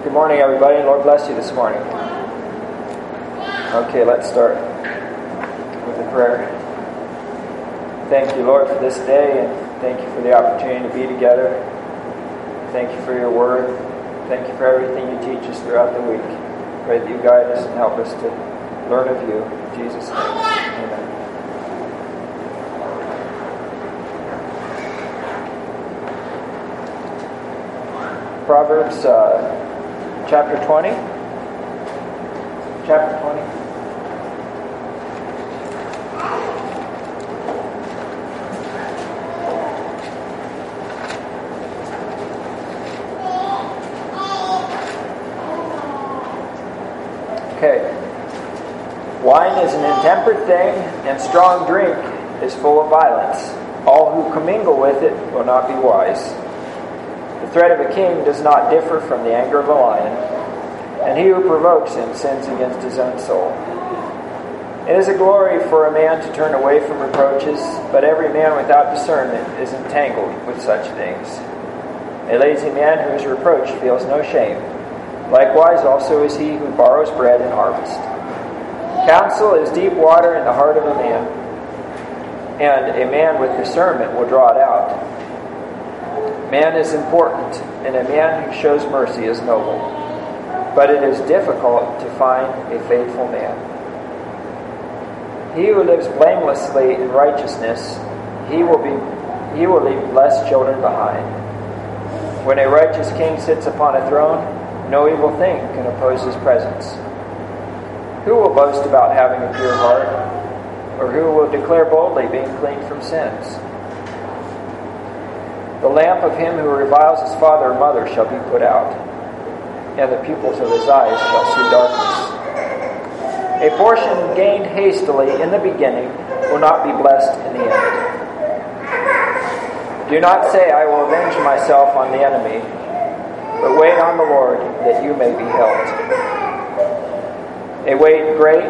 Good morning, everybody. Lord bless you this morning. Okay, let's start with a prayer. Thank you, Lord, for this day, and thank you for the opportunity to be together. Thank you for your word. Thank you for everything you teach us throughout the week. Pray that you guide us and help us to learn of you. In Jesus' name, amen. Proverbs chapter 20. Chapter 20. Okay. Wine is an intemperate thing, and strong drink is full of violence. All who commingle with it will not be wise. The threat of a king does not differ from the anger of a lion, and he who provokes him sins against his own soul. It is a glory for a man to turn away from reproaches, but every man without discernment is entangled with such things. A lazy man who is reproached feels no shame. Likewise also is he who borrows bread in harvest. Counsel is deep water in the heart of a man, and a man with discernment will draw it out. Man is important, and a man who shows mercy is noble. But it is difficult to find a faithful man. He who lives blamelessly in righteousness, he will leave blessed children behind. When a righteous king sits upon a throne, no evil thing can oppose his presence. Who will boast about having a pure heart, or who will declare boldly being clean from sins? The lamp of him who reviles his father or mother shall be put out, and the pupils of his eyes shall see darkness. A portion gained hastily in the beginning will not be blessed in the end. Do not say, I will avenge myself on the enemy, but wait on the Lord that you may be helped. A weight great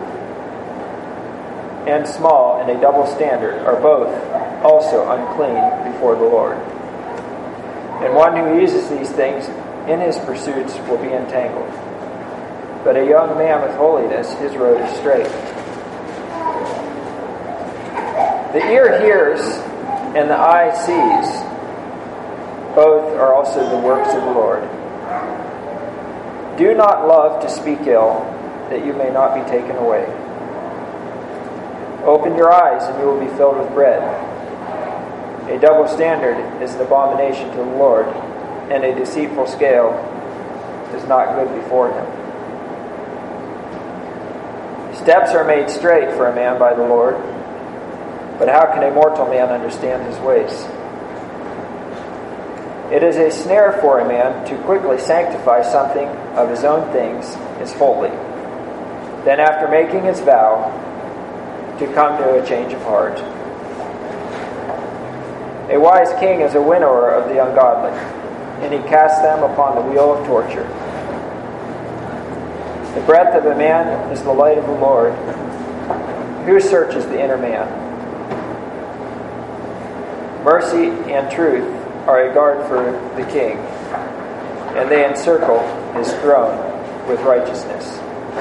and small and a double standard are both also unclean before the Lord. And one who uses these things in his pursuits will be entangled. But a young man with holiness, his road is straight. The ear hears and the eye sees. Both are also the works of the Lord. Do not love to speak ill, that you may not be taken away. Open your eyes, and you will be filled with bread. A double standard is an abomination to the Lord, and a deceitful scale is not good before him. Steps are made straight for a man by the Lord, but how can a mortal man understand his ways? It is a snare for a man to quickly sanctify something of his own things is holy. Then after making his vow, to come to a change of heart. A wise king is a winnower of the ungodly, and he casts them upon the wheel of torture. The breath of a man is the light of the Lord. Who searches the inner man? Mercy and truth are a guard for the king, and they encircle his throne with righteousness.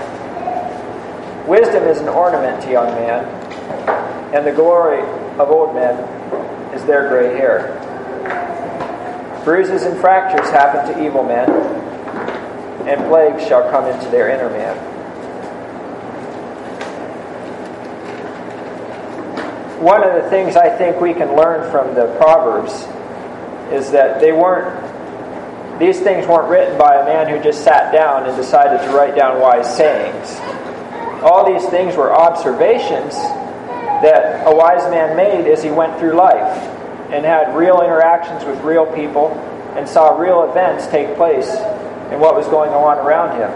Wisdom is an ornament to young men, and the glory of old men is their gray hair. Bruises and fractures happen to evil men, and plagues shall come into their inner man. One of the things I think we can learn from the Proverbs is that these things weren't written by a man who just sat down and decided to write down wise sayings. All these things were observations that a wise man made as he went through life and had real interactions with real people and saw real events take place in what was going on around him.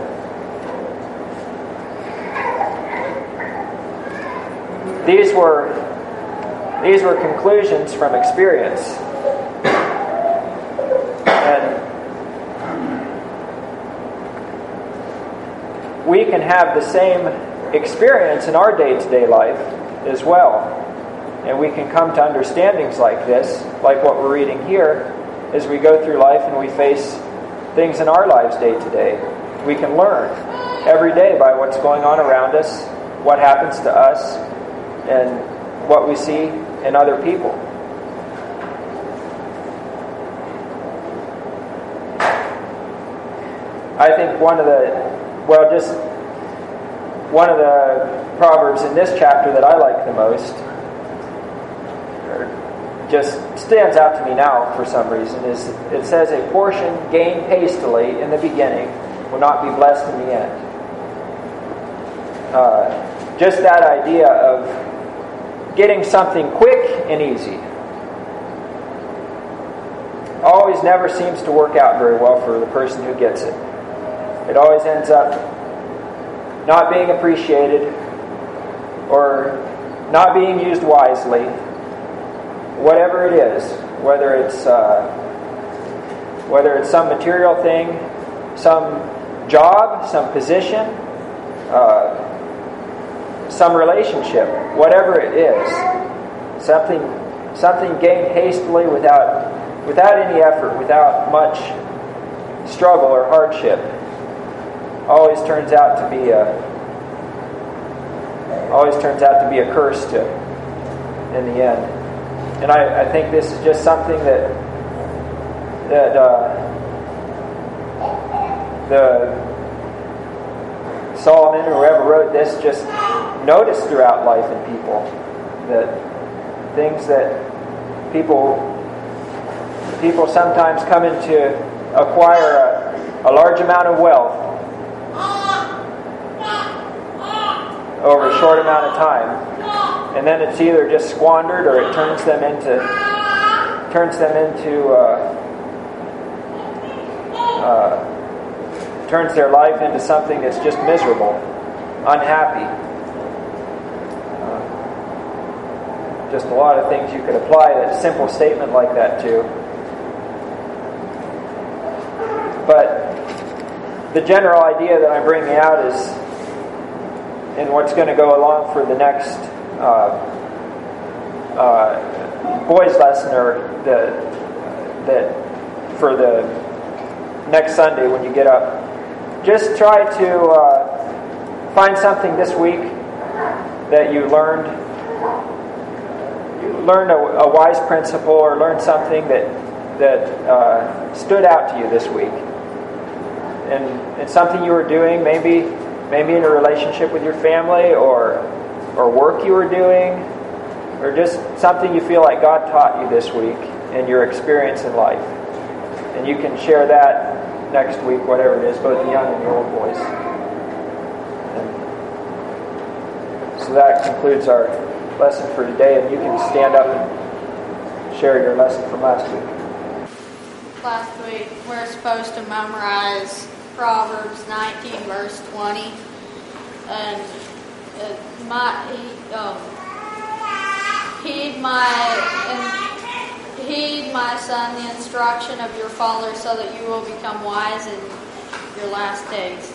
These were conclusions from experience. And we can have the same experience in our day-to-day life as well. And we can come to understandings like this, like what we're reading here, as we go through life and we face things in our lives day to day. We can learn every day by what's going on around us, what happens to us, and what we see in other people. I think one of the Proverbs in this chapter that I like the most, or just stands out to me now for some reason, is it says, "A portion gained hastily in the beginning will not be blessed in the end." Just that idea of getting something quick and easy always never seems to work out very well for the person who gets it. It always ends up not being appreciated or not being used wisely. Whatever it is, whether it's some material thing, some job, some position, some relationship, whatever it is, something gained hastily without any effort, without much struggle or hardship, always turns out to be a curse in the end. And I think this is just something that the Solomon, or whoever wrote this, just noticed throughout life in people, that things that people sometimes come into acquire a large amount of wealth over a short amount of time, and then it's either just squandered or it turns their life into something that's just miserable, unhappy. Just a lot of things you could apply a simple statement like that to. But the general idea that I'm bringing out is, and what's going to go along for the next boys' lesson, or for the next Sunday when you get up, just try to find something this week that you learned a wise principle, or learned something that stood out to you this week, and it's something you were doing, maybe in a relationship with your family, or work you were doing, or just something you feel like God taught you this week in your experience in life. And you can share that next week, whatever it is, both the young and the old boys. And so that concludes our lesson for today, and you can stand up and share your lesson from last week. Last week we're supposed to memorize Proverbs 19 verse 20, and heed my son the instruction of your father, so that you will become wise in your last days.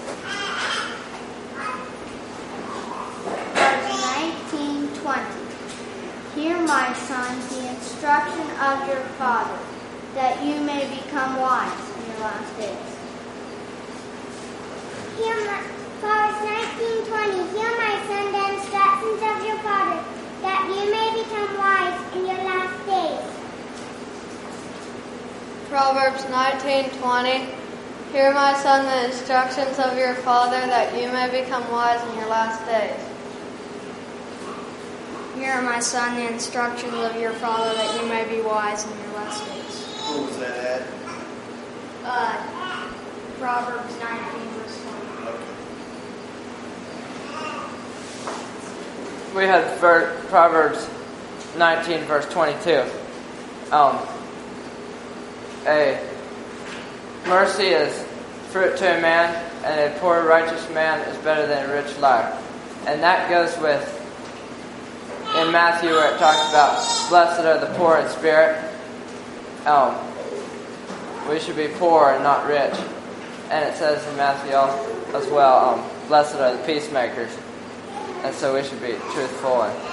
Verse 19:20. Hear, my son, the instruction of your father, that you may become wise in your last days. Proverbs 19:20. Hear, my son, the instructions of your father, that you may become wise in your last days. Proverbs 19:20. Hear, my son, the instructions of your father, that you may become wise in your last days. Hear, my son, the instructions of your father, that you may be wise in your last days. Who was that at? Proverbs 19, verse 20. We had Proverbs 19, verse 22. Mercy is fruit to a man, and a poor righteous man is better than a rich liar. And that goes with, in Matthew, where it talks about blessed are the poor in spirit. We should be poor and not rich. And it says in Matthew as well, blessed are the peacemakers. And so we should be truthful and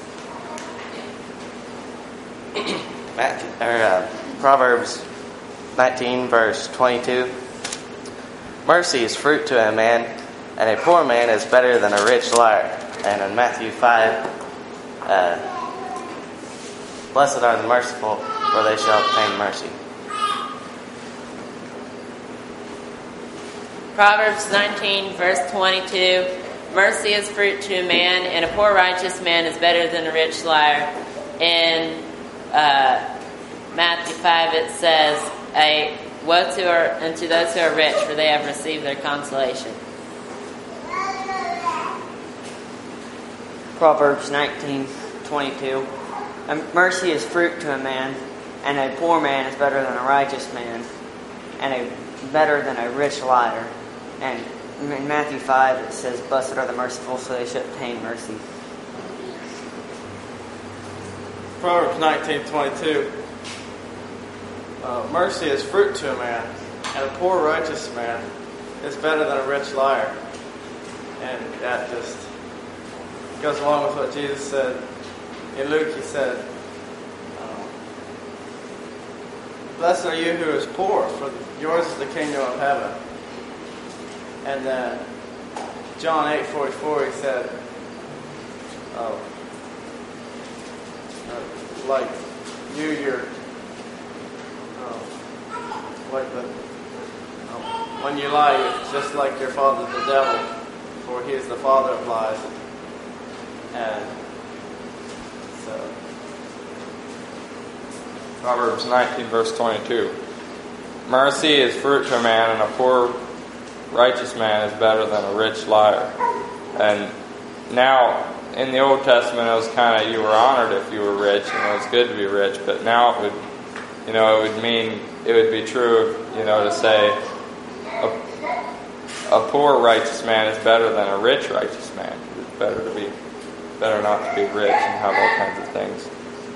peaceful. Proverbs 19, verse 22. Mercy is fruit to a man, and a poor man is better than a rich liar. And in Matthew 5, blessed are the merciful, for they shall obtain mercy. Proverbs 19, verse 22. Mercy is fruit to a man, and a poor righteous man is better than a rich liar. In Matthew 5 it says, woe unto those who are rich, for they have received their consolation. Proverbs 19:22. Mercy is fruit to a man, and a poor man is better than a righteous man, and better than a rich liar. And in Matthew 5 it says, blessed are the merciful, so they shall obtain mercy. Proverbs 19:22. Mercy is fruit to a man, and a poor righteous man is better than a rich liar. And that just goes along with what Jesus said. In Luke he said, blessed are you who is poor, for yours is the kingdom of heaven. And then John 8:44 he said, like you're when you lie, you're just like your father the devil, for he is the father of lies. And so Proverbs 19, verse 22. Mercy is fruit to a man, and a poor righteous man is better than a rich liar. And now, in the Old Testament, it was kind of, you were honored if you were rich, and it was good to be rich. But now it would be true, to say a poor righteous man is better than a rich righteous man. It's better not to be rich and have all kinds of things.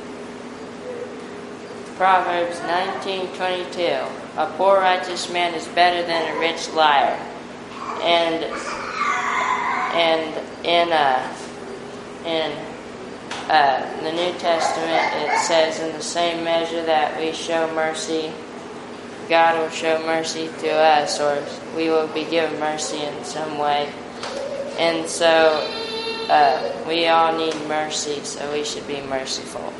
Proverbs 19:22. A poor righteous man is better than a rich liar. And in the New Testament it says, in the same measure that we show mercy, God will show mercy to us, or we will be given mercy in some way. And so we all need mercy, so we should be merciful.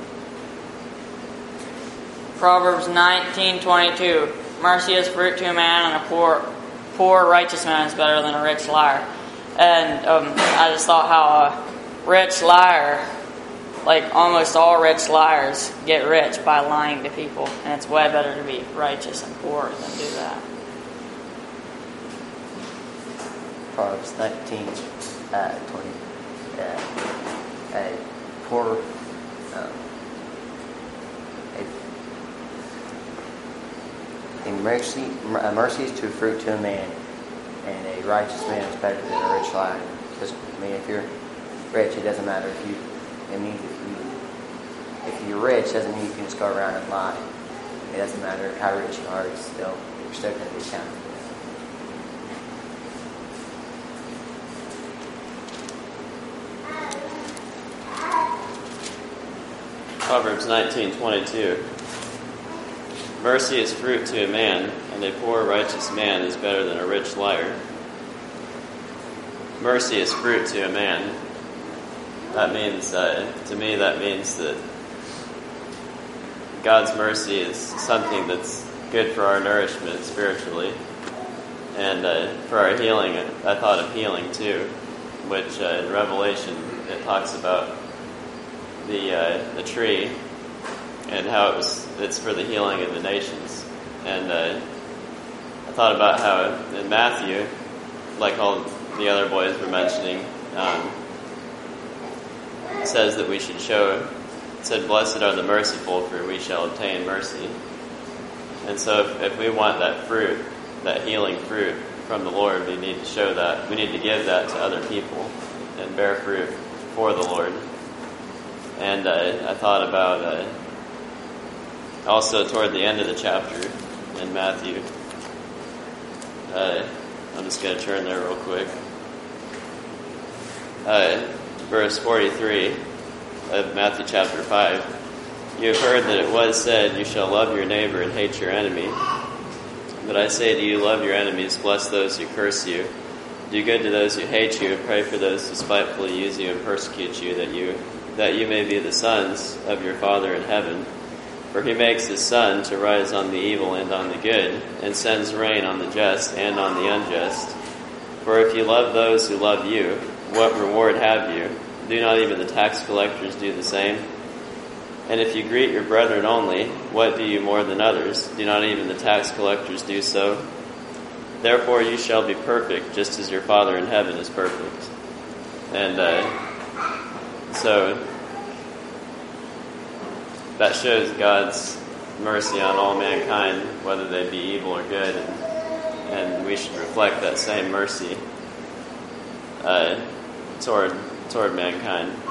Proverbs 19:22. Mercy is fruit to a man, and a poor righteous man is better than a rich liar. And I just thought how a rich liar, like almost all rich liars, get rich by lying to people, and it's way better to be righteous and poor than do that. Proverbs 19:20. Mercy is to fruit to a man, and a righteous man is better than a rich liar. Because if you're rich, it doesn't matter if you're rich, doesn't mean you can just go around and lie. It doesn't matter how rich you are; you're still going to be counted. Proverbs 19:22. Mercy is fruit to a man, and a poor righteous man is better than a rich liar. Mercy is fruit to a man. That means, to me, that God's mercy is something that's good for our nourishment spiritually, and for our healing. I thought of healing too, which in Revelation it talks about the tree and how it's for the healing of the nations. And I thought about how in Matthew, like all the other boys were mentioning, it says that we should it said, blessed are the merciful, for we shall obtain mercy. And so if we want that fruit, that healing fruit from the Lord, we need to show that. We need to give that to other people and bear fruit for the Lord. And I thought about also toward the end of the chapter in Matthew. I'm just going to turn there real quick. Verse 43 of Matthew chapter 5. You have heard that it was said, you shall love your neighbor and hate your enemy. But I say to you, love your enemies, bless those who curse you, do good to those who hate you, and pray for those who spitefully use you and persecute you, that you may be the sons of your Father in heaven. For he makes his sun to rise on the evil and on the good, and sends rain on the just and on the unjust. For if you love those who love you, what reward have you? Do not even the tax collectors do the same? And if you greet your brethren only, what do you more than others? Do not even the tax collectors do so? Therefore you shall be perfect, just as your Father in heaven is perfect. And so that shows God's mercy on all mankind, whether they be evil or good, and we should reflect that same mercy toward mankind.